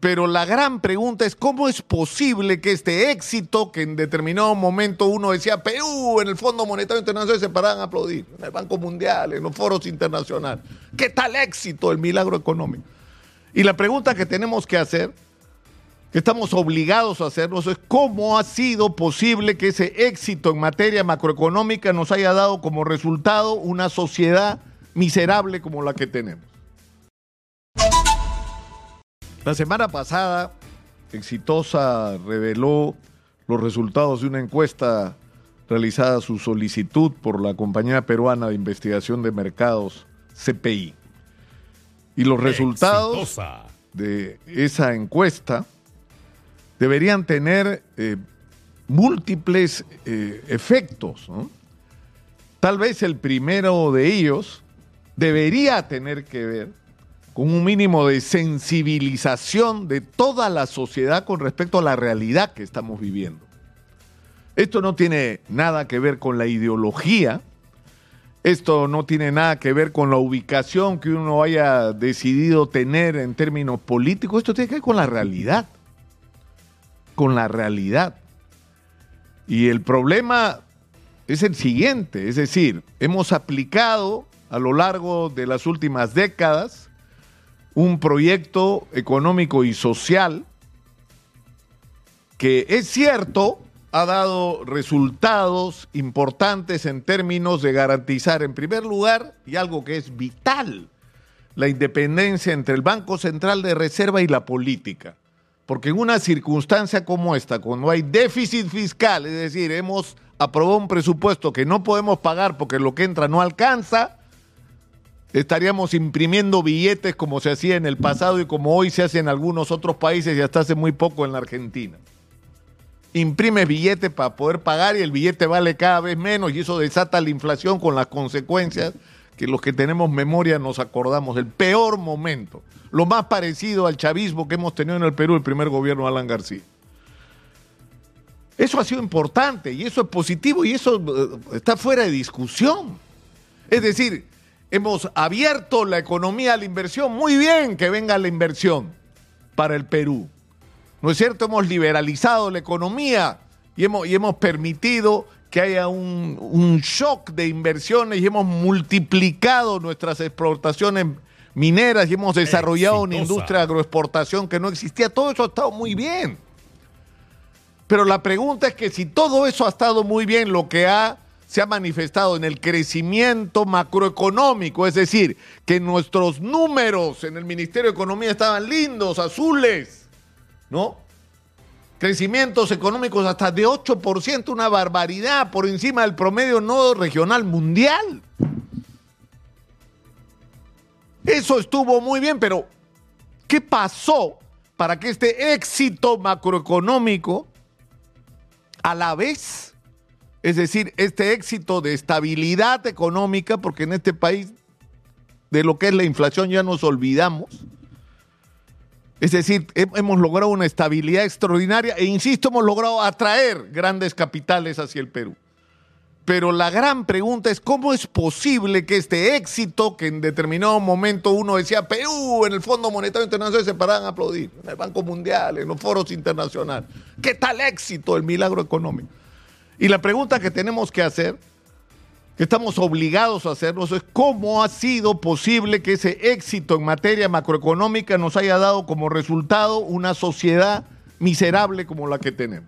Pero la gran pregunta es cómo es posible que este éxito, que en determinado momento uno decía, Perú en el Fondo Monetario Internacional se paraban a aplaudir, en el Banco Mundial, en los foros internacionales. ¿Qué tal éxito el milagro económico? Y la pregunta que tenemos que hacer, que estamos obligados a hacernos, es cómo ha sido posible que ese éxito en materia macroeconómica nos haya dado como resultado una sociedad miserable como la que tenemos. La semana pasada, Exitosa reveló los resultados de una encuesta realizada a su solicitud por la Compañía Peruana de Investigación de Mercados, CPI. Y los resultados de esa encuesta deberían tener múltiples efectos, ¿no? Tal vez el primero de ellos debería tener que ver con un mínimo de sensibilización de toda la sociedad con respecto a la realidad que estamos viviendo. Esto no tiene nada que ver con la ideología, esto no tiene nada que ver con la ubicación que uno haya decidido tener en términos políticos, esto tiene que ver con la realidad. Con la realidad. Y el problema es el siguiente, es decir, hemos aplicado a lo largo de las últimas décadas un proyecto económico y social que, es cierto, ha dado resultados importantes en términos de garantizar, en primer lugar, y algo que es vital, la independencia entre el Banco Central de Reserva y la política. Porque en una circunstancia como esta, cuando hay déficit fiscal, es decir, hemos aprobado un presupuesto que no podemos pagar porque lo que entra no alcanza, estaríamos imprimiendo billetes como se hacía en el pasado y como hoy se hace en algunos otros países y hasta hace muy poco en la Argentina. Imprimes billetes para poder pagar y el billete vale cada vez menos y eso desata la inflación con las consecuencias que los que tenemos memoria nos acordamos. El peor momento, lo más parecido al chavismo que hemos tenido en el Perú, el primer gobierno de Alan García. Eso ha sido importante y eso es positivo y eso está fuera de discusión. Es decir, hemos abierto la economía a la inversión, muy bien que venga la inversión para el Perú. ¿No es cierto? Hemos liberalizado la economía y hemos permitido que haya un shock de inversiones y hemos multiplicado nuestras exportaciones mineras y hemos desarrollado una industria de agroexportación que no existía. Todo eso ha estado muy bien. Pero la pregunta es que si todo eso ha estado muy bien, lo que se ha manifestado en el crecimiento macroeconómico, es decir, que nuestros números en el Ministerio de Economía estaban lindos, azules, ¿no? Crecimientos económicos hasta de 8%, una barbaridad, por encima del promedio no regional mundial. Eso estuvo muy bien, pero ¿qué pasó para que este éxito macroeconómico a la vez, es decir, este éxito de estabilidad económica, porque en este país de lo que es la inflación ya nos olvidamos, es decir, hemos logrado una estabilidad extraordinaria e insisto, hemos logrado atraer grandes capitales hacia el Perú. Pero la gran pregunta es cómo es posible que este éxito, que en determinado momento uno decía, Perú en el Fondo Monetario Internacional se paraban a aplaudir, en el Banco Mundial, en los foros internacionales. ¿Qué tal éxito el milagro económico? Y la pregunta que tenemos que hacer, que estamos obligados a hacernos, es cómo ha sido posible que ese éxito en materia macroeconómica nos haya dado como resultado una sociedad miserable como la que tenemos.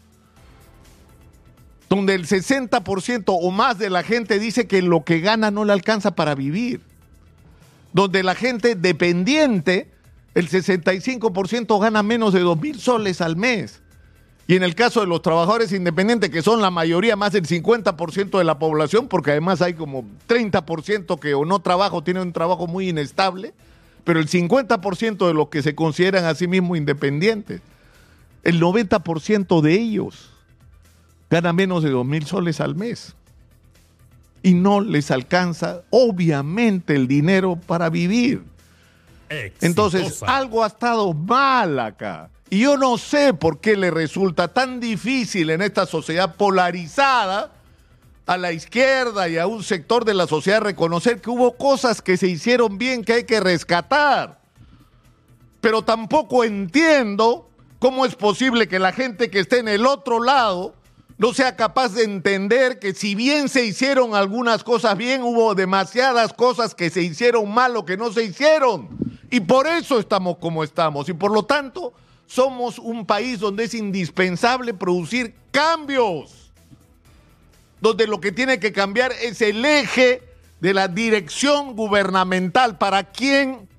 Donde el 60% o más de la gente dice que lo que gana no le alcanza para vivir. Donde la gente dependiente, el 65% gana menos de 2,000 soles al mes. Y en el caso de los trabajadores independientes, que son la mayoría, más del 50% de la población, porque además hay como 30% que o no trabaja o tienen un trabajo muy inestable, pero el 50% de los que se consideran a sí mismos independientes, el 90% de ellos gana menos de 2,000 soles al mes. Y no les alcanza, obviamente, el dinero para vivir. Exitosa. Entonces, algo ha estado mal acá. Y yo no sé por qué le resulta tan difícil en esta sociedad polarizada a la izquierda y a un sector de la sociedad reconocer que hubo cosas que se hicieron bien que hay que rescatar. pero tampoco entiendo cómo es posible que la gente que esté en el otro lado no sea capaz de entender que si bien se hicieron algunas cosas bien, hubo demasiadas cosas que se hicieron mal o que no se hicieron. Y por eso estamos como estamos. Y por lo tanto, somos un país donde es indispensable producir cambios. Donde lo que tiene que cambiar es el eje de la dirección gubernamental. ¿Para quién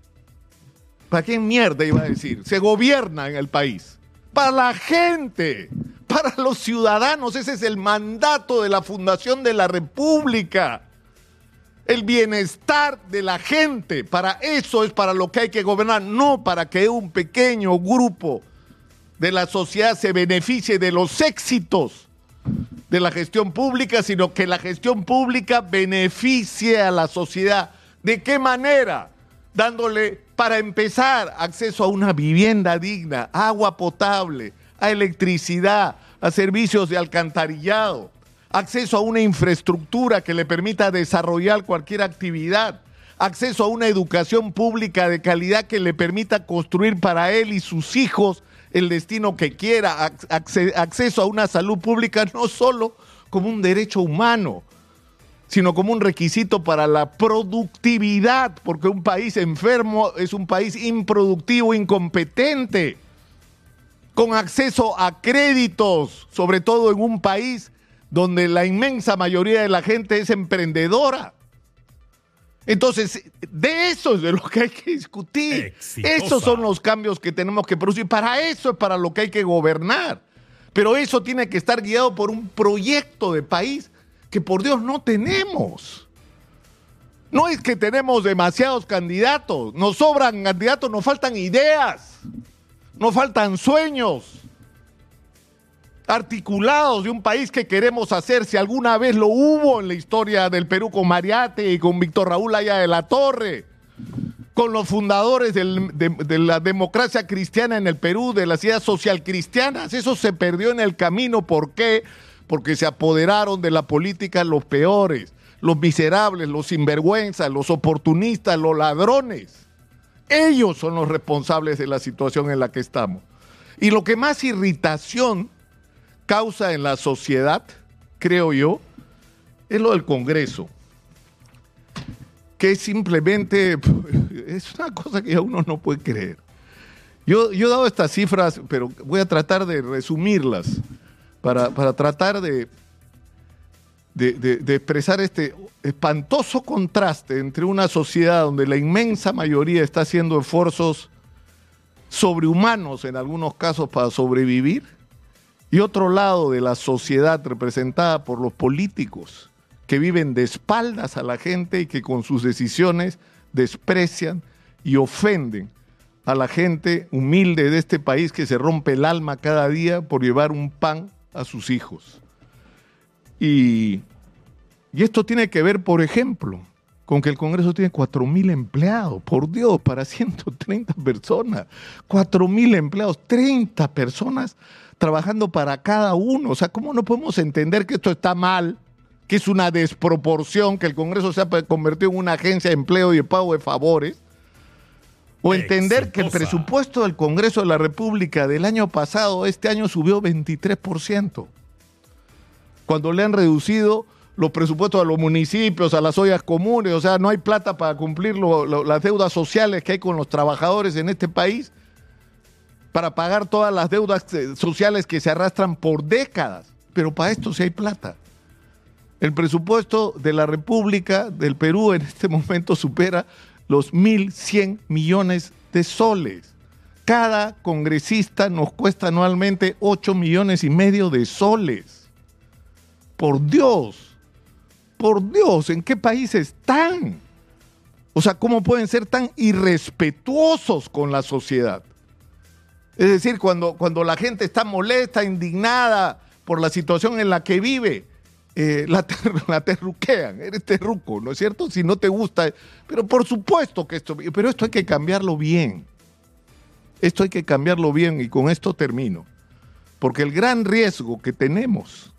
mierda iba a decir? Se gobierna en el país. Para la gente, para los ciudadanos. Ese es el mandato de la Fundación de la República. El bienestar de la gente. Para eso es para lo que hay que gobernar, no para que un pequeño grupo de la sociedad se beneficie de los éxitos de la gestión pública, sino que la gestión pública beneficie a la sociedad. ¿De qué manera? Dándole, para empezar, acceso a una vivienda digna, agua potable, a electricidad, a servicios de alcantarillado, acceso a una infraestructura que le permita desarrollar cualquier actividad, acceso a una educación pública de calidad que le permita construir para él y sus hijos el destino que quiera, acceso a una salud pública no solo como un derecho humano, sino como un requisito para la productividad, porque un país enfermo es un país improductivo, incompetente, con acceso a créditos, sobre todo en un país donde la inmensa mayoría de la gente es emprendedora. Entonces, de eso es de lo que hay que discutir. Exitosa. Esos son los cambios que tenemos que producir. Para eso es para lo que hay que gobernar. Pero eso tiene que estar guiado por un proyecto de país que, por Dios, no tenemos. No es que tenemos demasiados candidatos. Nos sobran candidatos, nos faltan ideas. Nos faltan sueños articulados de un país que queremos hacer. Si alguna vez lo hubo en la historia del Perú con Mariate y con Víctor Raúl Haya de la Torre, con los fundadores de la democracia cristiana en el Perú, de las ideas social cristianas, eso se perdió en el camino. ¿Por qué? Porque se apoderaron de la política los peores, los miserables, los sinvergüenzas, los oportunistas, los ladrones. Ellos son los responsables de la situación en la que estamos. Y lo que más irritación causa en la sociedad, creo yo, es lo del Congreso, que simplemente es una cosa que uno no puede creer. Yo he dado estas cifras, pero voy a tratar de resumirlas para tratar de expresar este espantoso contraste entre una sociedad donde la inmensa mayoría está haciendo esfuerzos sobrehumanos en algunos casos para sobrevivir, y otro lado de la sociedad representada por los políticos que viven de espaldas a la gente y que con sus decisiones desprecian y ofenden a la gente humilde de este país que se rompe el alma cada día por llevar un pan a sus hijos. Y esto tiene que ver, por ejemplo, con que el Congreso tiene 4.000 empleados, por Dios, para 130 personas, 4.000 empleados, 30 personas trabajando para cada uno. O sea, ¿cómo no podemos entender que esto está mal, que es una desproporción, que el Congreso se ha convertido en una agencia de empleo y de pago de favores? O entender que el presupuesto del Congreso de la República del año pasado, este año subió 23%, cuando le han reducido los presupuestos a los municipios, a las ollas comunes. O sea, no hay plata para cumplir las deudas sociales que hay con los trabajadores en este país, para pagar todas las deudas sociales que se arrastran por décadas. Pero para esto sí hay plata. El presupuesto de la República del Perú en este momento supera los 1.100 millones de soles. Cada congresista nos cuesta anualmente 8,5 millones de soles. Por Dios, ¿en qué país están? O sea, ¿cómo pueden ser tan irrespetuosos con la sociedad? Es decir, cuando la gente está molesta, indignada por la situación en la que vive, la terruquean. Eres terruco, ¿no es cierto? Si no te gusta. Pero por supuesto que esto hay que cambiarlo bien. Esto hay que cambiarlo bien, y con esto termino. Porque el gran riesgo que tenemos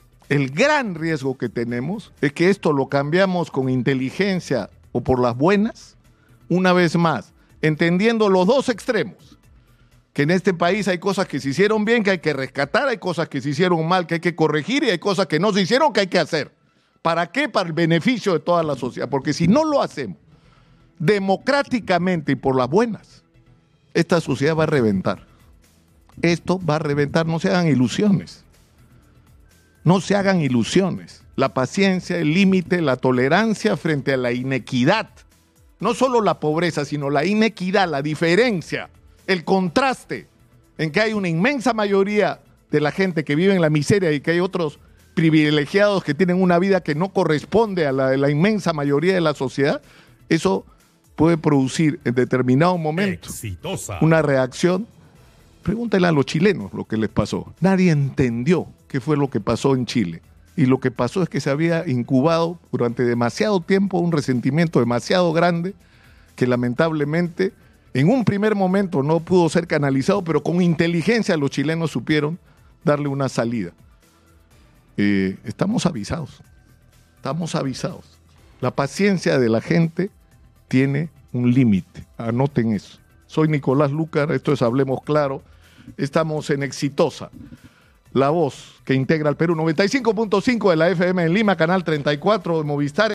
es que esto lo cambiamos con inteligencia o por las buenas. Una vez más, entendiendo los dos extremos, que en este país hay cosas que se hicieron bien, que hay que rescatar, hay cosas que se hicieron mal, que hay que corregir, y hay cosas que no se hicieron, que hay que hacer. ¿Para qué? Para el beneficio de toda la sociedad, porque si no lo hacemos democráticamente y por las buenas, esta sociedad va a reventar. Esto va a reventar, no se hagan ilusiones. No se hagan ilusiones. La paciencia, el límite, la tolerancia frente a la inequidad. No solo la pobreza, sino la inequidad, la diferencia, el contraste en que hay una inmensa mayoría de la gente que vive en la miseria y que hay otros privilegiados que tienen una vida que no corresponde a la de la inmensa mayoría de la sociedad. Eso puede producir en determinado momento una reacción. Pregúntenle a los chilenos lo que les pasó. Nadie entendió qué fue lo que pasó en Chile. Y lo que pasó es que se había incubado durante demasiado tiempo un resentimiento demasiado grande que lamentablemente en un primer momento no pudo ser canalizado, pero con inteligencia los chilenos supieron darle una salida. Estamos avisados. La paciencia de la gente tiene un límite. Anoten eso. Soy Nicolás Lucar, esto es Hablemos Claro. Estamos en Exitosa, la voz que integra al Perú. 95.5 de la FM en Lima, canal 34 de Movistar.